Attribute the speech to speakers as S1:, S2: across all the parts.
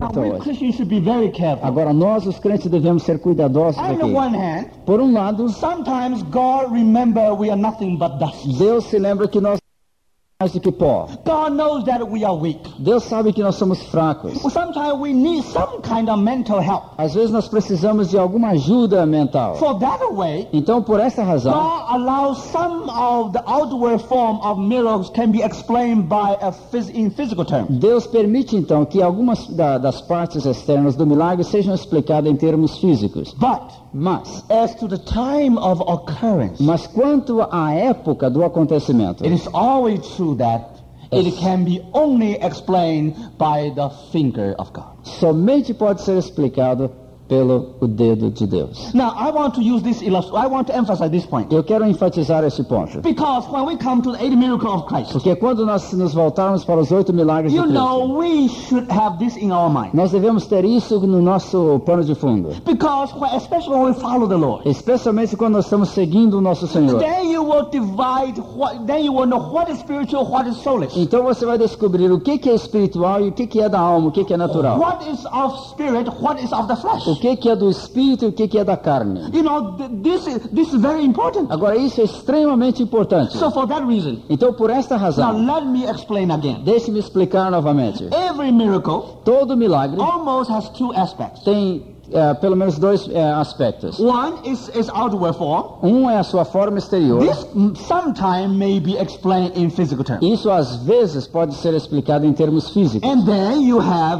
S1: We Christians should be very careful.
S2: Agora, nós, os crentes, devemos ser cuidadosos
S1: On the
S2: aqui.
S1: one hand,
S2: Por um lado,
S1: sometimes God remember we are nothing but dust.
S2: Deus se lembra que nós mais do que pó.
S1: God knows that we are weak.
S2: Deus sabe que nós somos fracos.
S1: Sometimes we need some kind of mental help.
S2: Às vezes nós precisamos de alguma ajuda mental.
S1: For that way,
S2: Então, por essa razão,
S1: God allows some of the outward form of miracles can be explained by in physical terms.
S2: Deus permite então que algumas das partes externas do milagre sejam explicadas em termos físicos. Mas
S1: As to the time of occurrence,
S2: quanto à época do acontecimento,
S1: it is always true that it can be only explained by the finger of God.
S2: somente pode ser explicado pelo dedo de Deus.
S1: Now, I want to use this I want to emphasize this point.
S2: Eu quero enfatizar esse ponto.
S1: Because when we come to the 8 miracles of Christ,
S2: Porque quando nós nos voltarmos para os 8 milagres de
S1: you
S2: Cristo,
S1: know we should have this in our mind.
S2: nós devemos ter isso no nosso pano de fundo.
S1: Because especially when we follow the Lord,
S2: Especialmente quando nós estamos seguindo o nosso Senhor.
S1: then you will divide, then you will know what is spiritual, what is soulish.
S2: Então você vai descobrir o que é espiritual e o que é da alma, o que é natural.
S1: What is of spirit, what is of the flesh.
S2: O que é do espírito e o que é da carne.
S1: You know, this is very important.
S2: Agora, isso é extremamente importante.
S1: So for that reason,
S2: Então, por esta
S1: now
S2: razão,
S1: let me explain again.
S2: deixe-me explicar novamente.
S1: Every miracle
S2: Todo milagre
S1: almost has two aspects.
S2: tem pelo menos dois aspectos.
S1: One is outward form.
S2: Um é a sua forma exterior.
S1: This sometimes may be explained in physical terms.
S2: Isso às vezes pode ser explicado em termos físicos.
S1: And then you have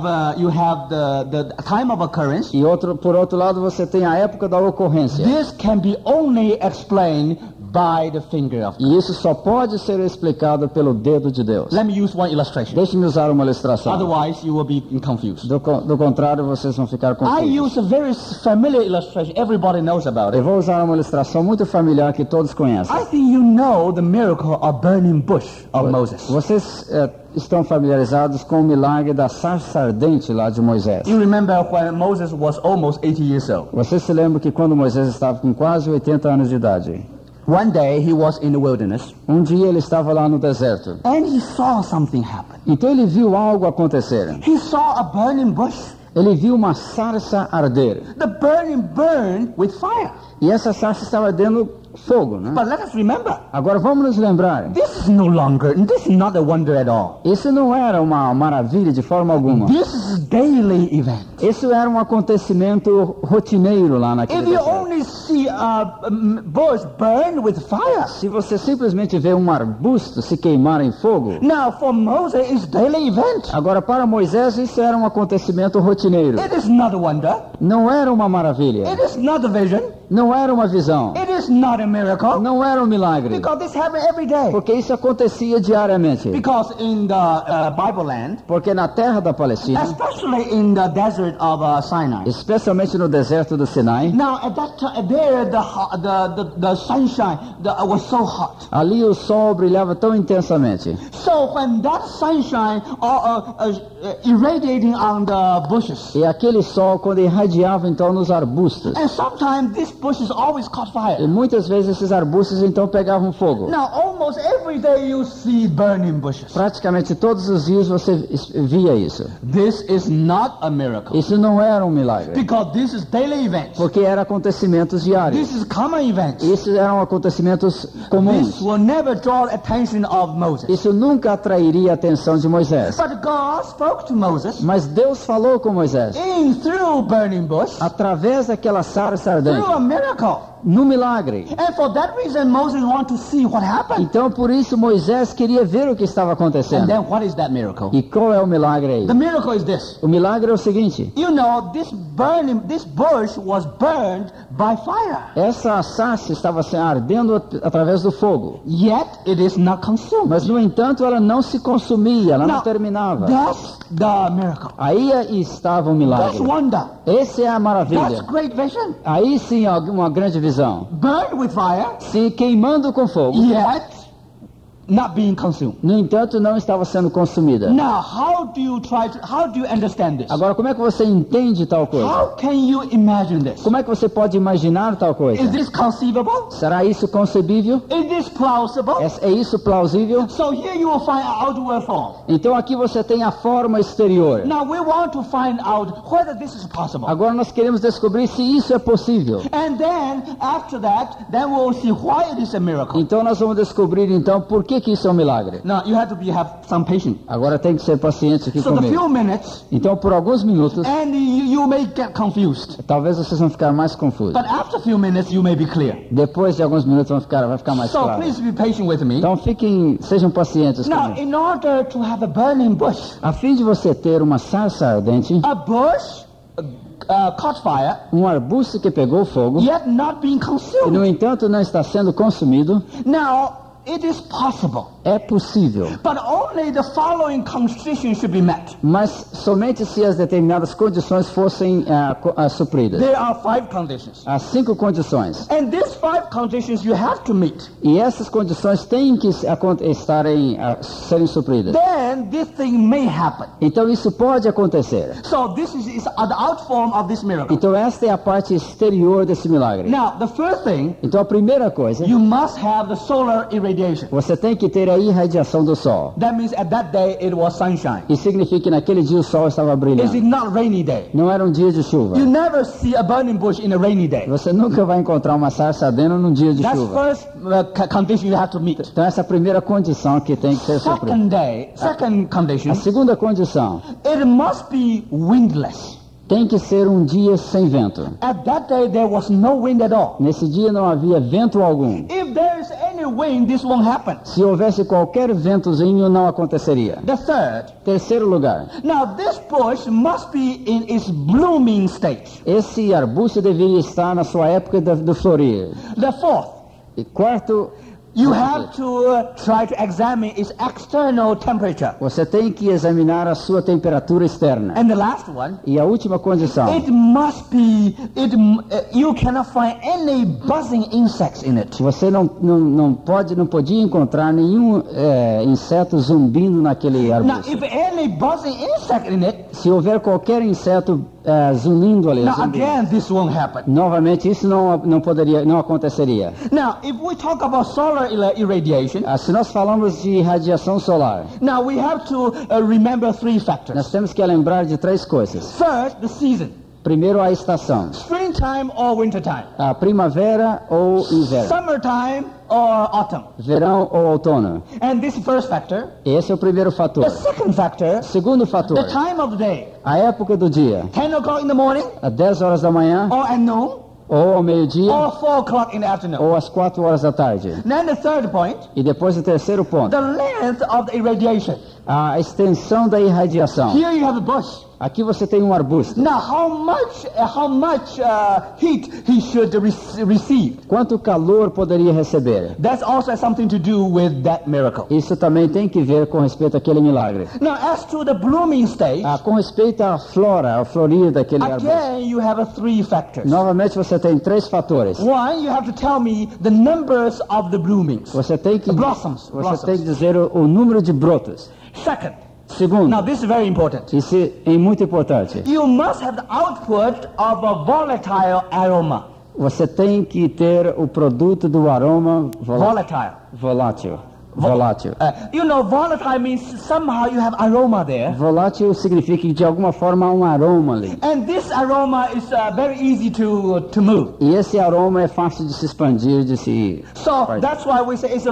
S1: the time of occurrence.
S2: E por outro lado, você tem a época da ocorrência.
S1: This can be only explained by the finger of God.
S2: E isso só pode ser explicado pelo dedo de Deus.
S1: Let me use one illustration.
S2: Deixe-me usar uma ilustração.
S1: Otherwise, you will be confused.
S2: Do contrário, vocês vão ficar
S1: I
S2: confusos.
S1: use a very familiar illustration. Everybody knows about
S2: Eu
S1: it.
S2: vou usar uma ilustração muito familiar que todos conhecem.
S1: I think you know the miracle of burning bush of Moses.
S2: Vocês estão familiarizados com o milagre da sarça ardente lá de Moisés.
S1: You remember when Moses was almost 80 years old.
S2: Vocês se lembram que quando Moisés estava com quase 80 anos de idade,
S1: One day he was in the wilderness
S2: um dia ele estava lá no deserto.
S1: and he saw something happen.
S2: Então ele viu algo acontecer.
S1: He saw a burning bush.
S2: Ele viu uma sarça arder.
S1: The burning burned with fire.
S2: E essa sarça estava ardendo fogo, né?
S1: But let us remember,
S2: Agora vamos nos lembrar.
S1: this is not a wonder at all.
S2: Isso não era uma maravilha de forma alguma.
S1: This is a daily event.
S2: Isso era um acontecimento rotineiro lá naquele
S1: If you
S2: deserto.
S1: only see a bush burn with fire,
S2: Se você simplesmente vê um arbusto se queimar em fogo,
S1: now for Moses it's daily event.
S2: agora para Moisés isso era um acontecimento rotineiro.
S1: It is not a wonder.
S2: Não era uma maravilha.
S1: It is not a vision.
S2: Não era uma visão.
S1: It is not a miracle.
S2: Não era um milagre.
S1: Because this happens every day.
S2: Porque isso acontecia diariamente.
S1: Because in the Bible land,
S2: Porque na terra da Palestina,
S1: especially in the desert of Sinai,
S2: especialmente no deserto do Sinai,
S1: now at that time there the sunshine was so hot.
S2: ali o sol brilhava tão intensamente.
S1: So when that sunshine irradiating on the bushes,
S2: E aquele sol, quando irradiava então nos arbustos,
S1: and sometimes these bushes always caught
S2: e
S1: fire.
S2: muitas vezes esses arbustos então pegavam fogo.
S1: Now almost every day you see burning bushes.
S2: Praticamente todos os dias você via isso.
S1: This is not a miracle.
S2: Isso não era um milagre,
S1: Because this is daily events.
S2: porque eram acontecimentos diários.
S1: This is common events.
S2: Isso eram acontecimentos comuns.
S1: This will never draw attention of Moses.
S2: Isso nunca atrairia a atenção de Moisés.
S1: But God spoke to Moses
S2: Mas Deus falou com Moisés
S1: through burning bush,
S2: através daquela sarça ardente,
S1: through a miracle.
S2: no milagre.
S1: And for that reason Moses wanted to see what happened.
S2: Então por isso Moisés queria ver o que estava
S1: And
S2: acontecendo.
S1: then what is that miracle?
S2: E qual é o milagre aí?
S1: The miracle is this.
S2: O milagre é o seguinte:
S1: You know, this bush was burned by fire.
S2: essa sarça estava ardendo através do fogo.
S1: Yet it is not consumed.
S2: Mas no entanto ela não se consumia, ela não
S1: Now,
S2: terminava.
S1: that's the miracle.
S2: Aí estava o
S1: That's
S2: milagre.
S1: wonder.
S2: Essa é a
S1: That's
S2: maravilha.
S1: great vision.
S2: Aí sim uma grande visão.
S1: Burned with fire.
S2: Se queimando com fogo.
S1: Yet not being consumed.
S2: No entanto, não estava sendo consumida.
S1: Now, how do you understand this?
S2: Agora, como é que você entende tal coisa?
S1: How can you imagine this?
S2: Como é que você pode imaginar tal coisa?
S1: Is this conceivable?
S2: Será isso concebível?
S1: Is this plausible?
S2: É isso plausível?
S1: So here you will find an outward form.
S2: Então aqui você tem a forma exterior.
S1: Now we want to find out whether this is possible.
S2: Agora nós queremos descobrir se isso é possível.
S1: And then after that, then we will see why it is a miracle.
S2: Então nós vamos descobrir então por que isso é um milagre.
S1: Now you have some patience.
S2: Agora tem que ser paciente aqui
S1: So the
S2: comigo.
S1: few minutes,
S2: Então por alguns minutos,
S1: and you may get confused.
S2: talvez vocês vão ficar mais confusos.
S1: But after a few minutes, you may be clear.
S2: Depois de alguns minutos vai ficar mais
S1: So
S2: claro.
S1: please be patient with me.
S2: Então sejam pacientes
S1: Now,
S2: comigo.
S1: in order to have a burning bush,
S2: A fim de você ter uma sarça ardente,
S1: a bush caught fire,
S2: arbusto que pegou fogo,
S1: yet not being
S2: e
S1: consumed.
S2: no entanto não está sendo consumido,
S1: Now, it is possible,
S2: é possível.
S1: but only the following conditions should be met.
S2: Mas somente se as determinadas condições fossem supridas.
S1: There are 5 conditions.
S2: Há 5 condições.
S1: And these 5 conditions you have to meet.
S2: E essas condições têm que serem supridas.
S1: Then this thing may happen.
S2: Então isso pode acontecer.
S1: So this is the outform of this miracle.
S2: Então esta é a parte exterior desse milagre.
S1: Now, the first thing,
S2: Então a primeira coisa,
S1: you must have the solar irradiation.
S2: você tem que ter a irradiação do sol.
S1: That means at that day it was sunshine.
S2: E significa que naquele dia o sol estava
S1: Is
S2: brilhando.
S1: it not rainy day?
S2: Não era um dia de chuva.
S1: You never see a burning bush in a rainy day.
S2: Você nunca vai encontrar uma sarça ardendo num dia de
S1: That's
S2: chuva.
S1: first condition you have to meet.
S2: Então essa é a primeira condição que tem que ser suprida.
S1: Second condition,
S2: A segunda condição,
S1: it must be windless.
S2: tem que ser um dia sem vento.
S1: At that day there was no wind at all.
S2: Nesse dia não havia vento algum.
S1: If there is any wind, this won't happen.
S2: Se houvesse qualquer ventozinho, não aconteceria.
S1: The third,
S2: Terceiro lugar,
S1: now this bush must be in its blooming stage.
S2: esse arbusto deveria estar na sua época do florir.
S1: The fourth,
S2: E quarto,
S1: you have to try to examine its external temperature.
S2: você tem que examinar a sua temperatura externa.
S1: And the last one,
S2: E a última condição,
S1: it must be, you cannot find any buzzing insects in it.
S2: você não podia encontrar nenhum inseto zumbindo naquele
S1: Now,
S2: arbusto.
S1: if any buzzing insect in it,
S2: Se houver qualquer inseto zunindo ali,
S1: now again, this won't happen.
S2: novamente isso não aconteceria.
S1: Now, if we talk about solar irradiation,
S2: Se nós falamos de radiação solar,
S1: now we have to remember 3 factors.
S2: nós temos que lembrar de 3 coisas.
S1: First, the season,
S2: Primeiro, a estação,
S1: springtime or wintertime,
S2: a primavera ou inverno,
S1: summertime or autumn.
S2: verão ou outono.
S1: And this first factor.
S2: Esse é o primeiro fator.
S1: The second factor,
S2: Segundo fator,
S1: the time of the day,
S2: a época do dia,
S1: 10 o'clock in the morning
S2: às 10 horas da manhã,
S1: or at noon
S2: ou ao meio-dia,
S1: or 4 o'clock in the afternoon.
S2: ou às 4 horas da tarde.
S1: Then the third point,
S2: E depois o terceiro ponto,
S1: the length of the irradiation.
S2: a extensão da irradiação.
S1: Here you have a bush.
S2: Aqui você tem um arbusto.
S1: Now, how much heat he should receive?
S2: Quanto calor poderia receber?
S1: That's also something to do with that miracle.
S2: Isso também tem que ver com respeito àquele milagre.
S1: Now, as to the blooming stage,
S2: Com respeito à flora, ao florir daquele arbusto.
S1: again you have 3 factors.
S2: Novamente você tem 3 fatores.
S1: One, you have to tell me the numbers of the bloomings.
S2: Você tem que
S1: Blossoms.
S2: tem que dizer o número de brotos.
S1: Second,
S2: Segundo,
S1: now this is very important.
S2: isso é muito importante.
S1: You must have the output of a volatile aroma.
S2: Você tem que ter o produto do aroma volátil.
S1: Volatile means somehow you have aroma there.
S2: Volátil significa que de alguma forma há um aroma ali.
S1: And this aroma is very easy to move.
S2: E esse aroma é fácil de se expandir, de se...
S1: So that's why we say it's a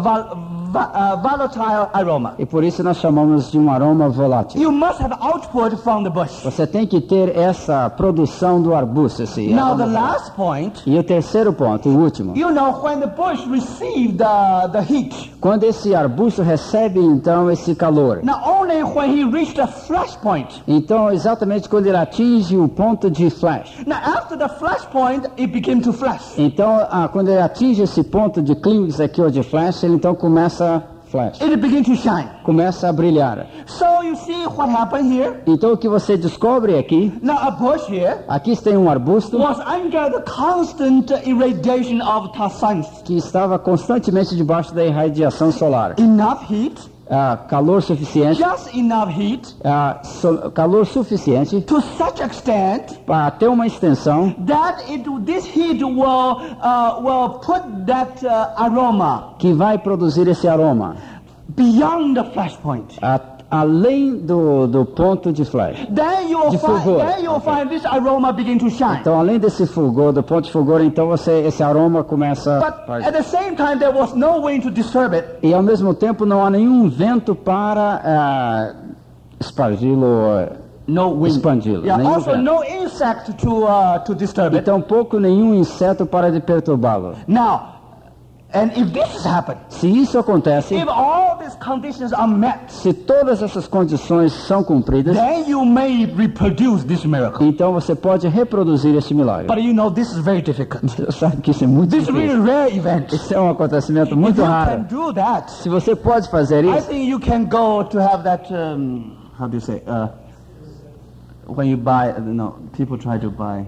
S1: volatile aroma.
S2: E por isso nós chamamos de um aroma volátil.
S1: You must have output from the bush.
S2: Você tem que ter essa produção do arbusto.
S1: Now the last point,
S2: E o terceiro ponto, o último.
S1: when the bush received the heat,
S2: Quando esse arbusto recebe então esse calor.
S1: not only when he reached the flash point.
S2: Então exatamente quando ele atinge o ponto de flash.
S1: Now after the flash point, it became to flash.
S2: Então quando ele atinge esse ponto de clímax aqui ou de flash, ele então começa a flash.
S1: It begins to shine.
S2: Começa a brilhar.
S1: So you see what happened here?
S2: Então o que você descobre aqui,
S1: Now a bush here
S2: aqui tem um arbusto
S1: was under the constant irradiation of the sun.
S2: que estava constantemente debaixo da irradiação solar.
S1: Enough heat,
S2: Calor suficiente,
S1: just enough heat,
S2: calor suficiente
S1: to such extent
S2: para ter uma extensão
S1: that this heat will put that aroma
S2: que vai produzir esse aroma
S1: beyond the flashpoint.
S2: Além do ponto de flash.
S1: Then you will find this aroma begin to shine.
S2: Então, além desse fulgor, do ponto de fulgor, então esse aroma começa.
S1: But at the same time, there was no wind to disturb it.
S2: E ao mesmo tempo não há nenhum vento para espargi-lo.
S1: No wind.
S2: Expandi-lo.
S1: Yeah, also no insect to disturb it.
S2: E tampouco nenhum inseto para de perturbá-lo.
S1: Now, and if this has happened,
S2: se isso acontece,
S1: if all these conditions are met,
S2: se todas essas condições são cumpridas,
S1: then you may reproduce this miracle.
S2: Então você pode reproduzir esse milagre.
S1: But you know this is very difficult.
S2: Você sabe que isso é muito
S1: This is
S2: difícil.
S1: really rare event.
S2: Isso é um acontecimento muito
S1: If you
S2: raro.
S1: can do that,
S2: Se você pode fazer
S1: I
S2: isso,
S1: think you can go to have that. How do you say? When you buy, people try to buy.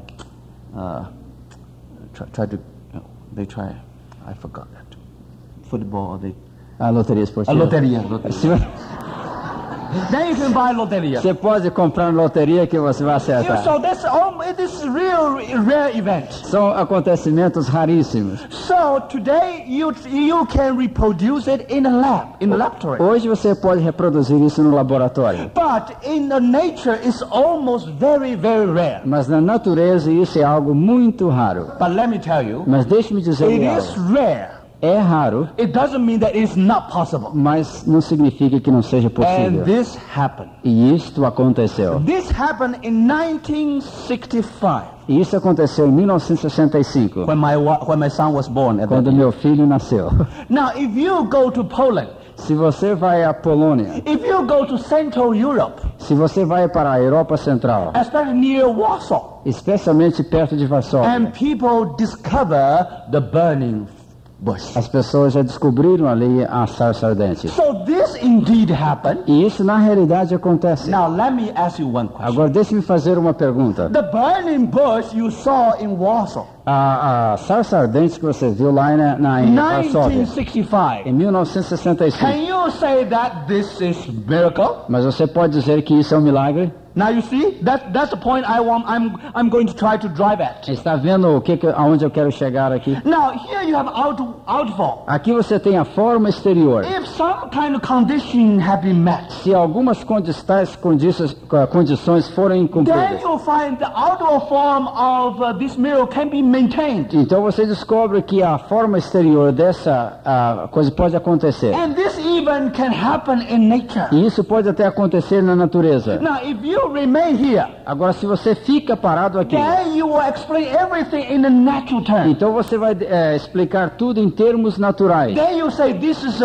S1: They try. I forgot that. Football.
S2: a loteria esportiva.
S1: A loteria. Then you can buy loteria.
S2: Você pode comprar na loteria que você vai acertar.
S1: So this is real rare event.
S2: São acontecimentos raríssimos.
S1: So today you can reproduce it in a lab, in a laboratory.
S2: Hoje você pode reproduzir isso no laboratório.
S1: But in the nature it's almost very, very rare.
S2: Mas na natureza isso é algo muito raro.
S1: But let me tell you,
S2: Mas deixe-me dizer
S1: it
S2: algo.
S1: is rare.
S2: É raro,
S1: It doesn't mean that it's not possible.
S2: mas não significa que não seja possível.
S1: And this happened.
S2: E isto aconteceu.
S1: This happened in 1965
S2: E isso aconteceu em 1965,
S1: when my son was born. At that
S2: quando
S1: time.
S2: meu filho nasceu.
S1: Now, if you go to Poland,
S2: Se você vai à Polônia,
S1: if you go to Central Europe,
S2: se você vai para a Europa Central,
S1: especially near Warsaw,
S2: especialmente perto de Varsóvia,
S1: and people discover the burning bush.
S2: as pessoas já descobriram ali a sarça ardente.
S1: So this indeed happened.
S2: E isso na realidade acontece.
S1: Now let me ask you one question.
S2: Agora deixe-me fazer uma pergunta.
S1: The burning bush you saw in Warsaw,
S2: A sarça ardente que você viu lá em Varsóvia,
S1: 1965.
S2: em 1965.
S1: Can you say that this is miracle?
S2: Mas você pode dizer que isso é um milagre?
S1: Now you see, that's the point I'm going to try to drive at.
S2: Está vendo aonde eu quero chegar aqui?
S1: Now here you have outfall.
S2: Aqui você tem a forma exterior.
S1: If some kind of condition have been met,
S2: Se algumas condições forem
S1: then
S2: cumpridas,
S1: you'll find the outward form of this miracle can be maintained.
S2: então você descobre que a forma exterior dessa coisa pode acontecer.
S1: And this even can happen in nature.
S2: E isso pode até acontecer na natureza.
S1: Now if you remain here,
S2: Agora, se você fica parado aqui,
S1: then you will explain everything in a natural term.
S2: então você vai explicar tudo em termos naturais.
S1: Then you say this is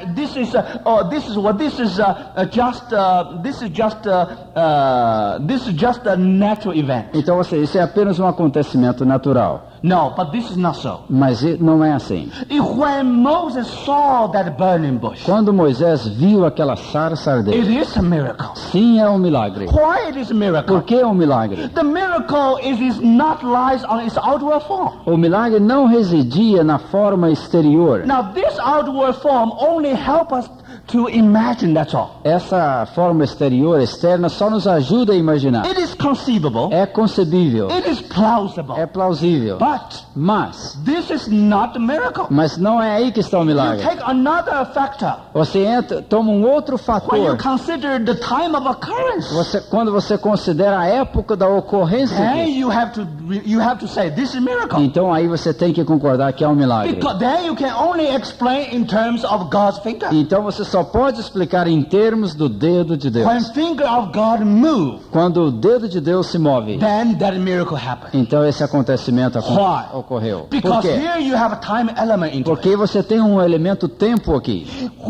S1: just a natural event.
S2: Então isso é apenas um acontecimento natural.
S1: No, but this is not so.
S2: Mas não é assim.
S1: When Moses saw that burning bush,
S2: Quando Moisés viu aquela sarça
S1: it
S2: ardente,
S1: is a miracle.
S2: sim, é um milagre.
S1: Why it is a miracle?
S2: Por que é um milagre?
S1: The miracle is not lies on its outward form.
S2: O milagre não residia na forma exterior.
S1: Now this outward form only help us to imagine, that's all.
S2: Essa forma externa só nos ajuda a imaginar.
S1: It is conceivable.
S2: É concebível,
S1: It is plausible.
S2: é plausível. Mas
S1: This is not a miracle.
S2: não é aí que está o
S1: You
S2: milagre.
S1: take another factor.
S2: Você toma um outro
S1: When you
S2: fator.
S1: consider the time of occurrence,
S2: Quando você considera a época da ocorrência
S1: then
S2: disso,
S1: you have to say this is a miracle.
S2: então aí você tem que concordar que é um milagre.
S1: Because then you can only explain in terms of God's finger.
S2: Então você só só pode explicar em termos do dedo de Deus.
S1: When finger of God move,
S2: Quando o dedo de Deus se move,
S1: then that miracle happens.
S2: então esse acontecimento
S1: Why?
S2: ocorreu. Por
S1: Because
S2: quê?
S1: here you have a time element into it.
S2: Porque você tem um elemento tempo aqui.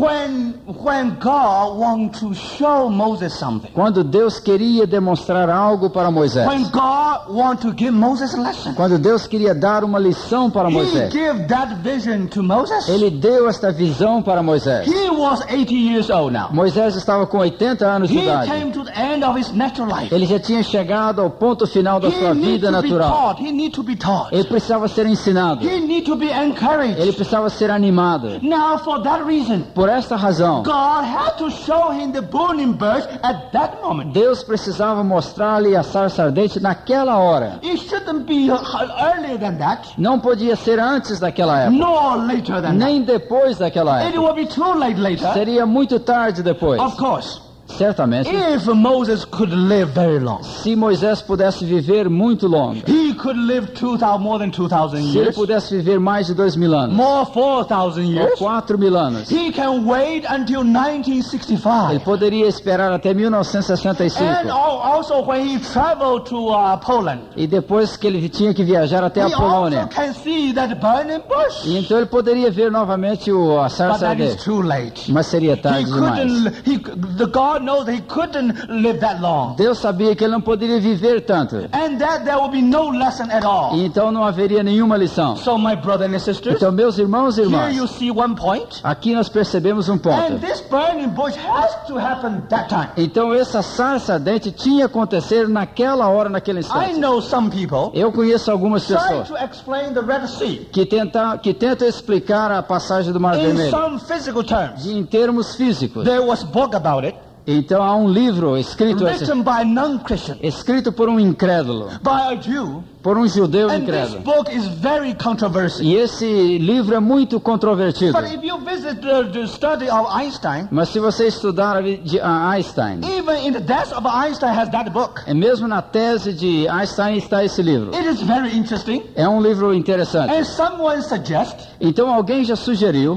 S1: When God wants to show Moses something,
S2: Quando Deus queria demonstrar algo para Moisés,
S1: when God wants to give Moses a lesson,
S2: quando Deus queria dar uma lição para
S1: He
S2: Moisés,
S1: gave that vision to Moses.
S2: Ele deu esta visão para Moisés.
S1: He was 80 years old now.
S2: Moisés estava com 80 anos de
S1: He
S2: idade.
S1: came to the end of his natural life.
S2: Ele já tinha chegado ao ponto final da sua
S1: He needs
S2: vida
S1: to be
S2: natural.
S1: taught. He needs to be taught.
S2: Ele precisava ser ensinado.
S1: He needs to be encouraged.
S2: Ele precisava ser animado.
S1: Now, for that reason,
S2: Por esta razão,
S1: God had to show him the burning bush at that moment.
S2: Deus precisava mostrar-lhe a sarça ardente naquela hora.
S1: It shouldn't be earlier than that,
S2: Não podia ser antes daquela época,
S1: nor later than that.
S2: nem depois daquela
S1: It
S2: época.
S1: will be too late later.
S2: Seria muito tarde depois.
S1: Of course,
S2: Certamente,
S1: if Moses could live very long,
S2: se Moisés pudesse viver muito longo,
S1: he could live more than 2,000
S2: se ele
S1: years,
S2: pudesse viver mais de 2.000 anos,
S1: more 4,000
S2: ou
S1: years.
S2: 4.000 anos,
S1: He can wait until
S2: ele
S1: 1965.
S2: poderia esperar até 1965.
S1: And also when he traveled to Poland,
S2: E depois que ele tinha que viajar até a
S1: he
S2: Polônia.
S1: also can see that burning bush.
S2: E então ele poderia ver novamente a
S1: But
S2: sarça
S1: that is
S2: ardente.
S1: too late.
S2: Mas seria
S1: He
S2: tarde demais.
S1: the God knows that he couldn't live that long.
S2: Deus sabia que ele não poderia viver tanto.
S1: And that there will be no lesson at all.
S2: E então não haveria nenhuma lição.
S1: So my brothers and sisters,
S2: Então, meus irmãos e
S1: here
S2: irmãs,
S1: you see one point.
S2: aqui nós percebemos um
S1: And
S2: ponto.
S1: this burning bush has to happen that time.
S2: Então essa sarça ardente tinha que acontecer naquela hora, naquele
S1: I
S2: instante.
S1: know some people
S2: Eu conheço algumas
S1: try
S2: pessoas
S1: to explain the Red Sea
S2: que tentam explicar a passagem do Mar
S1: in
S2: Vermelho
S1: some physical terms.
S2: em termos físicos.
S1: There was book about it,
S2: Então há um livro escrito
S1: by non-Christian,
S2: por um incrédulo,
S1: by a Jew,
S2: por um judeu
S1: and this
S2: incrédulo.
S1: book is very controversial.
S2: E esse livro é muito controvertido.
S1: But if you visit the study of Einstein,
S2: Mas se você estudar a Einstein,
S1: even in the death of Einstein has that book.
S2: mesmo na tese de Einstein está esse livro.
S1: It is very interesting.
S2: É um livro interessante.
S1: And someone suggests
S2: Então alguém já sugeriu,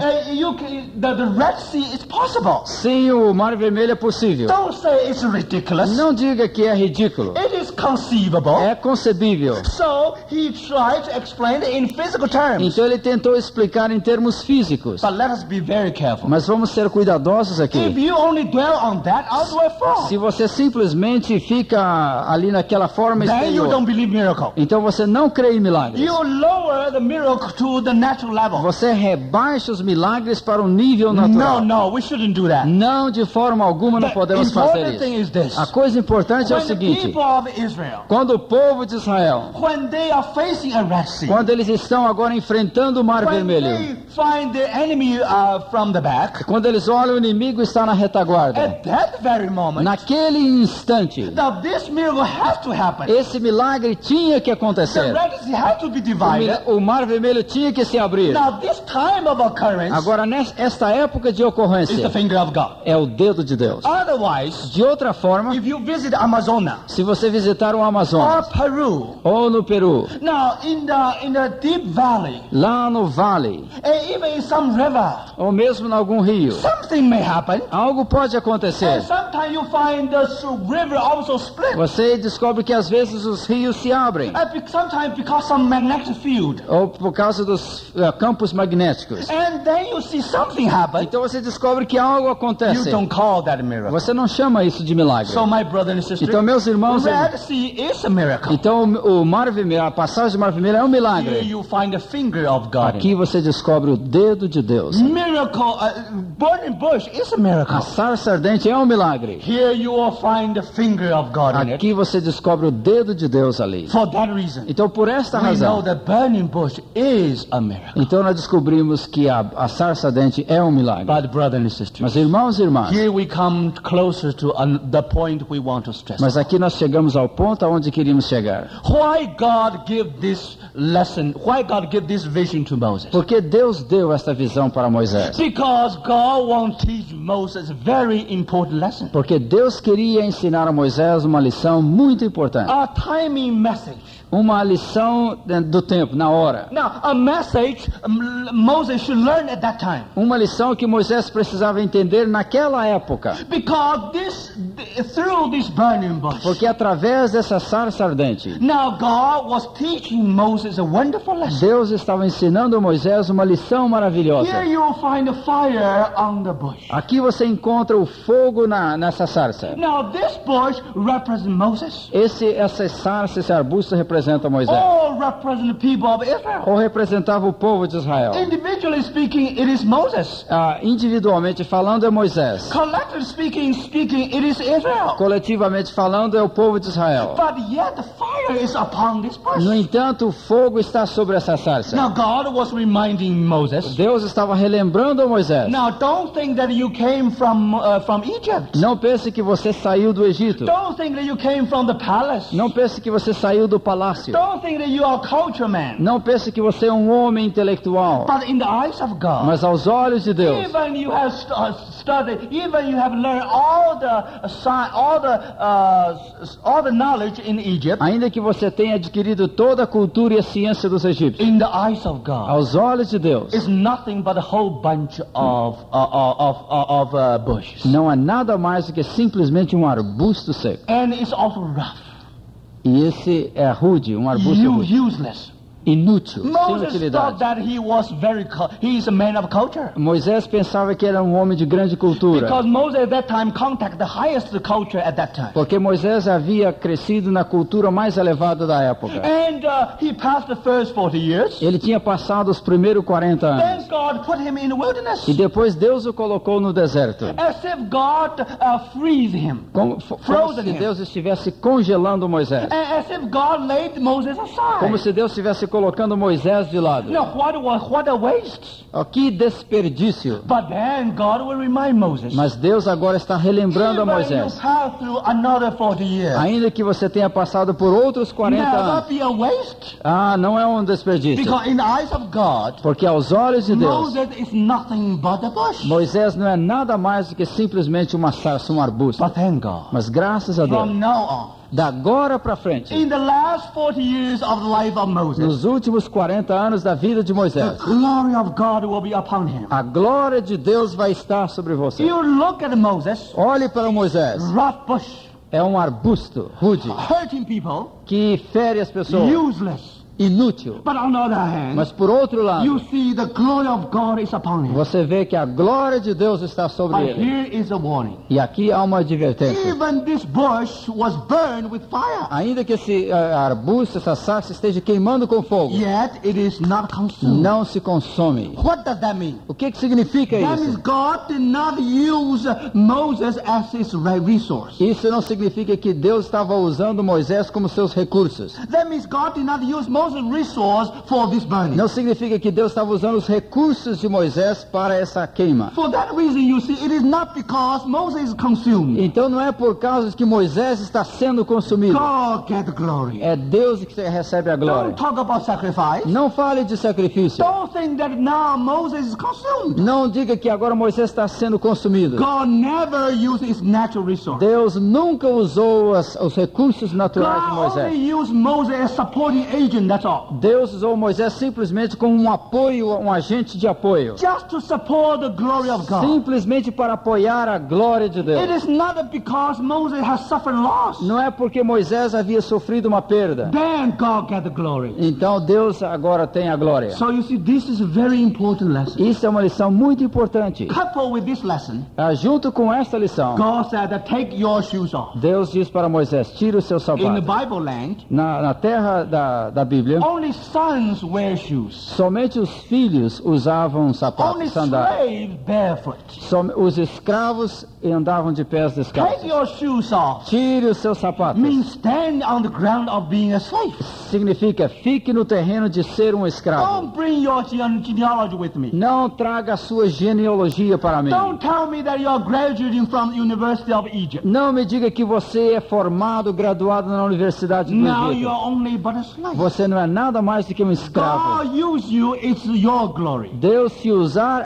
S1: the Red Sea is possible.
S2: sim, o Mar Vermelho é possível.
S1: Don't say it's ridiculous.
S2: Não diga que é ridículo.
S1: It is conceivable.
S2: É concebível.
S1: So he tried to explain it in physical terms.
S2: Então ele tentou explicar em termos físicos.
S1: But let us be very careful.
S2: Mas vamos ser cuidadosos
S1: If
S2: aqui.
S1: you only dwell on that, how do I fall?
S2: Se você simplesmente fica ali naquela forma
S1: Then you
S2: exterior,
S1: don't believe miracle.
S2: então você não crê em milagres.
S1: You lower the miracle to the natural level.
S2: Você rebaixa os milagres para o nível natural.
S1: No, we shouldn't do that.
S2: Não, de forma alguma não
S1: The
S2: podemos fazer
S1: important thing
S2: isso.
S1: is this.
S2: A coisa importante é o
S1: When the
S2: seguinte:
S1: people of Israel,
S2: quando o povo de Israel,
S1: when they are facing a Red Sea,
S2: quando eles estão agora enfrentando o Mar
S1: when
S2: Vermelho,
S1: they find the enemy from the back,
S2: quando eles olham o inimigo está na retaguarda,
S1: at that very moment,
S2: naquele instante,
S1: now this miracle has to happen.
S2: esse milagre tinha que
S1: The
S2: acontecer.
S1: Red Sea has to be divided.
S2: O Mar Vermelho tinha que se abrir.
S1: Now this time of occurrence
S2: Agora, esta época de
S1: is the
S2: ocorrência
S1: finger of God.
S2: é o dedo de Deus.
S1: Otherwise,
S2: De outra forma,
S1: if you visit Amazonas
S2: se você visitar o
S1: or
S2: Amazonas
S1: Peru,
S2: ou no Peru,
S1: now in the deep valley,
S2: lá no vale,
S1: and even in some river,
S2: ou mesmo em algum rio,
S1: something may happen.
S2: algo pode
S1: And
S2: acontecer.
S1: sometimes you find the river also split.
S2: Você descobre que às vezes os rios se abrem,
S1: Sometimes because some magnetic field.
S2: ou por causa dos campos magnéticos.
S1: And then you see something happen.
S2: Então você descobre que algo
S1: You
S2: acontece.
S1: don't call that a miracle.
S2: Você não chama isso de milagre.
S1: So my brother and sister,
S2: Então, meus irmãos,
S1: Red Sea is a miracle.
S2: então o Mar Vermelho, a passagem do Mar Vermelho é um
S1: Here
S2: milagre.
S1: you find the finger of God.
S2: Aqui você descobre o dedo de Deus.
S1: Miracle, burning bush is a miracle.
S2: A sarça ardente é um milagre.
S1: Here you will find the finger of God in it.
S2: Aqui você descobre o dedo de Deus ali.
S1: For that reason,
S2: Então, por esta
S1: we know
S2: razão,
S1: that burning bush is a miracle.
S2: então nós descobrimos que a sarça ardente é um milagre.
S1: But brother and sister,
S2: Mas irmãos e irmãs,
S1: here we come closer to the point we want to stress.
S2: mas aqui nós chegamos ao ponto aonde queríamos chegar.
S1: Why God give this lesson? Why God give this vision to Moses?
S2: Porque Deus deu esta visão para Moisés.
S1: Because God wants to teach Moses a very important lesson.
S2: Porque Deus queria ensinar a Moisés uma lição muito importante.
S1: A timing message.
S2: Uma lição do tempo, na hora.
S1: Now, a message Moses should learn at that time.
S2: Uma lição que Moisés precisava entender naquela época.
S1: Because through this burning bush.
S2: Porque através dessa sarça ardente.
S1: Now God was teaching Moses a wonderful lesson.
S2: Deus estava ensinando a Moisés uma lição maravilhosa.
S1: Here you will find a fire on the bush.
S2: Aqui você encontra o fogo nessa sarça.
S1: Now this bush represents Moses.
S2: Essa sarça, esse arbusto representa Moisés.
S1: Or represent the people of Israel.
S2: Ou representava o povo de Israel.
S1: Individually speaking, it is Moses.
S2: Individualmente falando é Moisés.
S1: Collectively speaking, it is Israel.
S2: Coletivamente falando é o povo de Israel.
S1: But yet the fire is upon this bush.
S2: No entanto, o fogo está sobre essa sarça.
S1: Now God was reminding Moses.
S2: Deus estava relembrando a Moisés.
S1: Now don't think that you came from Egypt.
S2: Não pense que você saiu do Egito.
S1: Don't think that you came from the palace.
S2: Não pense que você saiu do palácio.
S1: Don't think that you are a culture man.
S2: Não pense que você é um homem intelectual.
S1: But in the eyes of God.
S2: Mas aos olhos de Deus.
S1: Even you have studied, even you have learned all the knowledge in Egypt.
S2: Ainda que você tenha adquirido toda a cultura e a ciência dos egípcios.
S1: In the eyes of God.
S2: Aos olhos de Deus.
S1: It's nothing but a whole bunch of bushes.
S2: Não é nada mais do que simplesmente um arbusto seco.
S1: And it's also rough.
S2: E esse é rude, um arbusto rude.
S1: Useless.
S2: Inútil, sem
S1: Moses
S2: utilidade.
S1: thought that he is a man of culture.
S2: Moisés pensava que era um homem de grande cultura.
S1: Because Moses at that time contacted the highest culture at that time.
S2: Porque Moisés havia crescido na cultura mais elevada da época.
S1: And he passed the first 40 years.
S2: Ele tinha passado os primeiros 40 anos.
S1: Then God put him in the wilderness.
S2: E depois Deus o colocou no deserto.
S1: As if God freeze him.
S2: Como se Deus estivesse congelando Moisés.
S1: As if God laid Moses aside.
S2: Como se Deus estivesse colocando Moisés de lado.
S1: No, what a waste.
S2: Que desperdício.
S1: But then God will remind Moses.
S2: Mas Deus agora está relembrando a Moisés.
S1: You pass through another 40 years.
S2: Ainda que você tenha passado por outros 40 anos.
S1: Be a waste.
S2: Não é um desperdício.
S1: Because in the eyes of God,
S2: porque aos olhos de Deus,
S1: Moses is nothing but a bush.
S2: Moisés não é nada mais do que simplesmente uma sarça, um arbusto.
S1: But thank God.
S2: Mas graças a Deus.
S1: From now on.
S2: Da agora para frente.
S1: In the last 40 years of the life of Moses.
S2: Nos últimos 40 anos da vida de Moisés.
S1: The glory of God will be upon him.
S2: A glória de Deus vai estar sobre você.
S1: You look at Moses.
S2: Olhe para Moisés.
S1: Rough bush.
S2: É um arbusto rude.
S1: Hurting people.
S2: Que fere as pessoas.
S1: Useless.
S2: Inútil.
S1: But on the other hand,
S2: mas por outro lado,
S1: you see the glory of God is upon him.
S2: Você vê que a glória de Deus está sobre ele.
S1: Here is a warning.
S2: E aqui há uma advertência.
S1: Even this bush was burned with fire.
S2: Ainda que esse arbusto, essa sarça esteja queimando com fogo.
S1: Yet it is not consumed.
S2: Não se consome.
S1: What does that mean?
S2: O que significa isso?
S1: That means God did not use Moses as his resource.
S2: Isso não significa que Deus estava usando Moisés como seus recursos.
S1: That means God did not use Moses' resource for this burning.
S2: Não significa que Deus estava usando os recursos de Moisés para essa queima.
S1: For that reason, you see, it is not because Moses is consumed.
S2: Então não é por causa de que Moisés está sendo consumido.
S1: God get the glory.
S2: É Deus que recebe a glória.
S1: Don't talk about sacrifice.
S2: Não fale de sacrifício.
S1: Don't think that now Moses is consumed.
S2: Não diga que agora Moisés está sendo consumido.
S1: God never used his natural resource.
S2: Deus nunca usou os recursos naturais de Moisés.
S1: God only used Moses as supporting agent. That's all.
S2: Deus usou Moisés simplesmente como um apoio, um agente de apoio.
S1: Just to support the glory of God.
S2: Simplesmente para apoiar a glória de Deus.
S1: It is not because Moses has suffered loss.
S2: Não é porque Moisés havia sofrido uma perda.
S1: Then God get the glory.
S2: Então Deus agora tem a glória.
S1: So you see, this is a very important lesson.
S2: Isso é uma lição muito importante.
S1: Coupled with this lesson,
S2: junto com esta lição,
S1: God said that take your shoes off.
S2: Deus diz para Moisés, tira os seus sapatos.
S1: In the Bible land,
S2: na terra da Bíblia,
S1: only sons wear shoes.
S2: Somente os filhos usavam sapatos, sandálias. Os escravos andavam de pés descalços.
S1: Take your shoes off.
S2: Tire os seus sapatos.
S1: Means stand on the ground of being a slave.
S2: Significa fique no terreno de ser um escravo.
S1: Don't bring your genealogy with me.
S2: Não traga a sua genealogia para mim.
S1: Don't tell me that you are graduating from the University of Egypt.
S2: Não me diga que você é formado, graduado na Universidade do
S1: Now
S2: Egito.
S1: you are only but a slave.
S2: Você não é nada mais do que um escravo.
S1: God use you, it's your glory.
S2: Deus se usar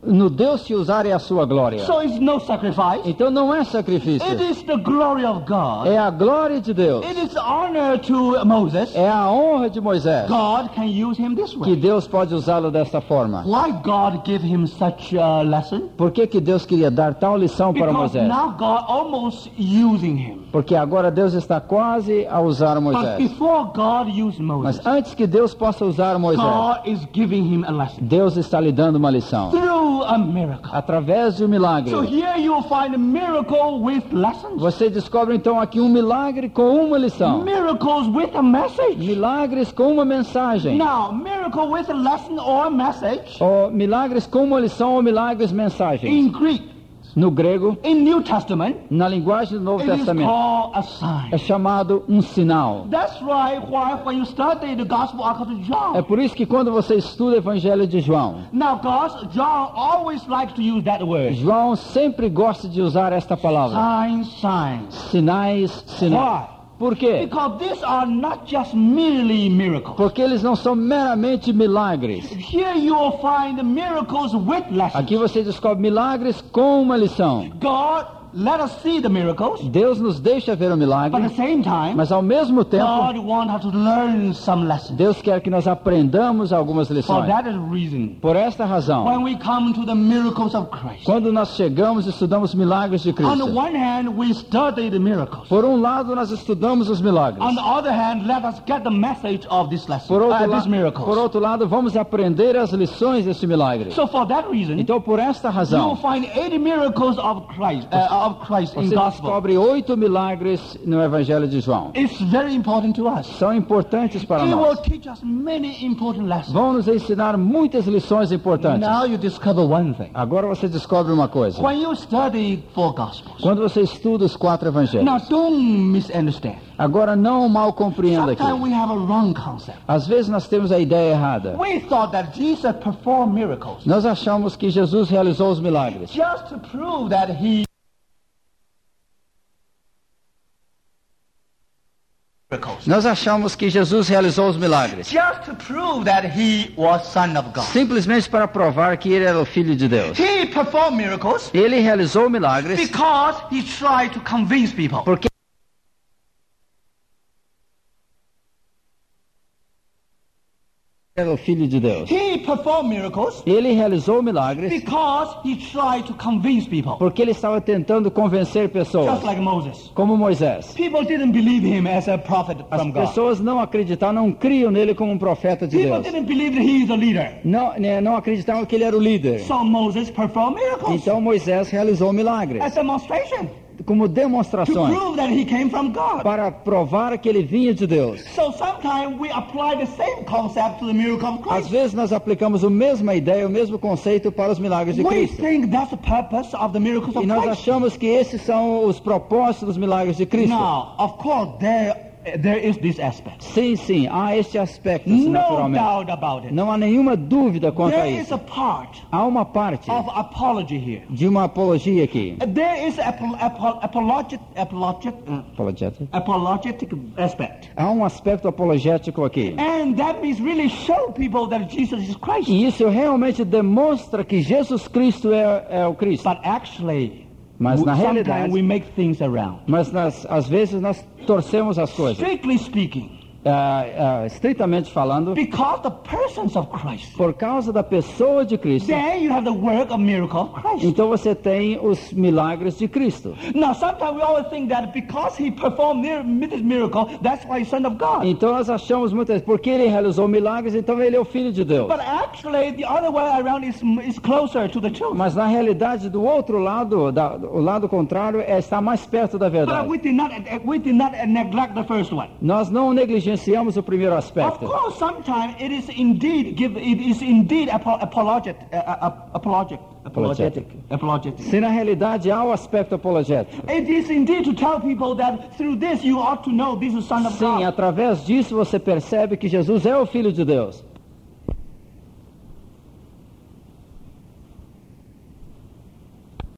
S2: no Deus que usar é a sua glória.
S1: So it's no sacrifice.
S2: Então não é sacrifício.
S1: It is the glory of God.
S2: É a glória de Deus.
S1: It is honor to Moses.
S2: É a honra de Moisés.
S1: God can use him this way.
S2: Que Deus pode usá-lo desta forma.
S1: Why God gave him such a lesson?
S2: Por que Deus queria dar tal lição para Moisés?
S1: Now God almost using him.
S2: Porque agora Deus está quase a usar Moisés.
S1: But before God used Moses,
S2: mas antes que Deus possa usar Moisés,
S1: God is giving him a lesson.
S2: Deus está lhe dando uma lição.
S1: Through a miracle.
S2: Através de um milagre.
S1: So here you will find a miracle with lessons.
S2: Você descobre então aqui um milagre com uma lição.
S1: Miracles with a message.
S2: Milagres com uma mensagem.
S1: Now, miracle with a lesson or a message.
S2: Ou milagres com uma lição ou milagres mensagens.
S1: In Greek.
S2: No grego,
S1: in New Testament,
S2: na linguagem do Novo Testamento,
S1: a sign.
S2: É chamado um sinal.
S1: That's why when you study the Gospel according to John.
S2: É por isso que quando você estuda o Evangelho de João,
S1: now John always likes to use that word.
S2: João sempre gosta de usar esta palavra.
S1: Signs.
S2: Sinais, sinais.
S1: Why?
S2: Por quê?
S1: Because these are not just merely miracles.
S2: Porque eles não são meramente milagres.
S1: Here you will find miracles with lessons.
S2: Aqui você descobre milagres com uma lição.
S1: God let us see the miracles.
S2: Deus nos deixa ver o milagre.
S1: But at the same time,
S2: mas ao mesmo tempo,
S1: God wants us to learn some lessons.
S2: Deus quer que nós aprendamos algumas lições.
S1: For that is reason.
S2: Por esta razão,
S1: when we come to the miracles of Christ,
S2: quando nós chegamos e estudamos milagres de Cristo,
S1: on the one hand, we study the miracles.
S2: Por um lado, nós estudamos os milagres.
S1: On the other hand, let us get the message of this lesson.
S2: Por outro lado, vamos aprender as lições deste milagre.
S1: So for that reason,
S2: então por esta razão,
S1: you will find 80 miracles of Christ in
S2: Você
S1: gospel.
S2: descobre 8 milagres no Evangelho de João.
S1: It's very important to us.
S2: São importantes para
S1: It
S2: nós.
S1: will teach us many important lessons.
S2: Vão nos ensinar muitas lições importantes.
S1: Now you discover one thing.
S2: Agora você descobre uma coisa.
S1: When you study 4 Gospels,
S2: quando você estuda os 4 Evangelhos,
S1: now don't misunderstand.
S2: Agora não mal compreenda aqui.
S1: Sometimes we have a wrong concept.
S2: Às vezes nós temos a ideia errada.
S1: We thought that Jesus performed miracles.
S2: Nós achamos que Jesus realizou os milagres.
S1: Just to prove that he
S2: Nós achamos que Jesus realizou os milagres.
S1: Just to prove that he was son of God.
S2: Simplesmente para provar que ele era o filho de Deus.
S1: He performed miracles.
S2: Ele realizou milagres.
S1: Because he tried to convince people.
S2: Porque era o filho de Deus.
S1: He performed miracles.
S2: Ele realizou milagres.
S1: Because he tried to convince people.
S2: Porque ele estava tentando convencer pessoas.
S1: Just like Moses.
S2: Como Moisés.
S1: People didn't believe him as a prophet from God.
S2: As pessoas não acreditavam, não criam nele como um profeta de Deus.
S1: People didn't believe that he is a leader.
S2: Não acreditavam que ele era o líder.
S1: So Moses performed miracles.
S2: Então Moisés realizou milagres.
S1: As demonstration.
S2: Como demonstrações
S1: para
S2: provar que ele vinha de Deus.
S1: So sometimes we apply the same concept to the miracle of Christ.
S2: Às vezes nós aplicamos a mesma ideia, o mesmo conceito para os milagres de Cristo.
S1: We think that's the purpose of the miracles of
S2: Christ. E nós achamos que esses são os propósitos dos milagres de Cristo.
S1: Now, of course, there is this aspect.
S2: Sim, há este aspecto,
S1: naturalmente. No doubt about it.
S2: Não há nenhuma dúvida quanto a isso.
S1: Is a part
S2: há uma parte
S1: of apology here.
S2: De uma apologia aqui.
S1: There is apologetic aspect.
S2: Há um aspecto apologético aqui.
S1: And that means really show people that Jesus is Christ.
S2: E isso realmente demonstra que Jesus Cristo é o Cristo.
S1: But actually,
S2: mas na realidade,
S1: we make things around.
S2: Mas às vezes nós torcemos as coisas.
S1: Strictly speaking.
S2: Estritamente falando,
S1: because the persons of Christ.
S2: Por causa da pessoa de Cristo.
S1: Then you have the work of miracle of Christ.
S2: Então você tem os milagres de Cristo.
S1: Now sometimes we always think that because he performed this miracle, that's why he's son of God.
S2: Então nós achamos muitas vezes porque ele realizou milagres, então ele é o filho de Deus.
S1: But actually the other way around is closer to the truth.
S2: Mas na realidade do outro lado, o lado contrário está mais perto da verdade.
S1: But we did not neglect the first one.
S2: Nós não negligenciamos o primeiro aspecto.
S1: Of course, sometimes it is indeed apologetic.
S2: Se na realidade há o aspecto apologético.
S1: It is indeed to tell people that through this you ought to know this is son of God.
S2: Sim, através disso você percebe que Jesus é o filho de Deus.